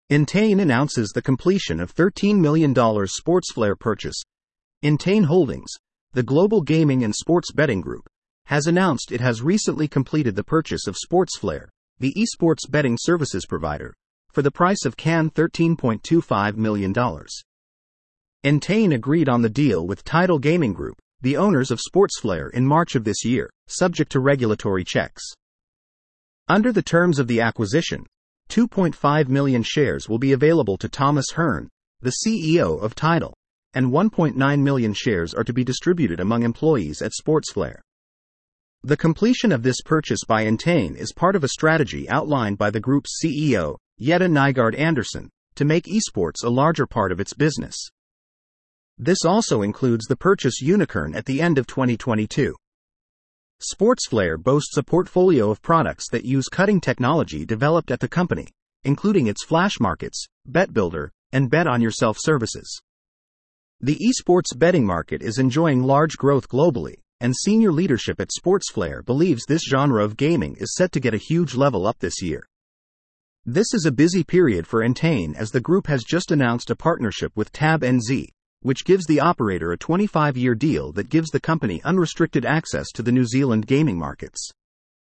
Entain announces the completion of $13 million Sportsflare purchase. Entain Holdings, the global gaming and sports betting group, has announced it has recently completed the purchase of Sportsflare, the esports betting services provider, for the price of $13.25 million. Entain agreed on the deal with Tidal Gaming Group, the owners of Sportsflare, in March of this year, subject to regulatory checks. Under the terms of the acquisition, 2.5 million shares will be available to Thomas Hearn, the CEO of Tidal, and 1.9 million shares are to be distributed among employees at Sportsflare. The completion of this purchase by Entain is part of a strategy outlined by the group's CEO, Jette Nygaard-Andersen, to make esports a larger part of its business. This also includes the purchase Unikrn at the end of 2022. Sportsflare boasts a portfolio of products that use cutting technology developed at the company, including its Flash Markets, Bet Builder, and Bet on Yourself services. The esports betting market is enjoying large growth globally, and senior leadership at Sportsflare believes this genre of gaming is set to get a huge level up this year. This is a busy period for Entain as the group has just announced a partnership with Tab NZ, which gives the operator a 25-year deal that gives the company unrestricted access to the New Zealand gaming markets.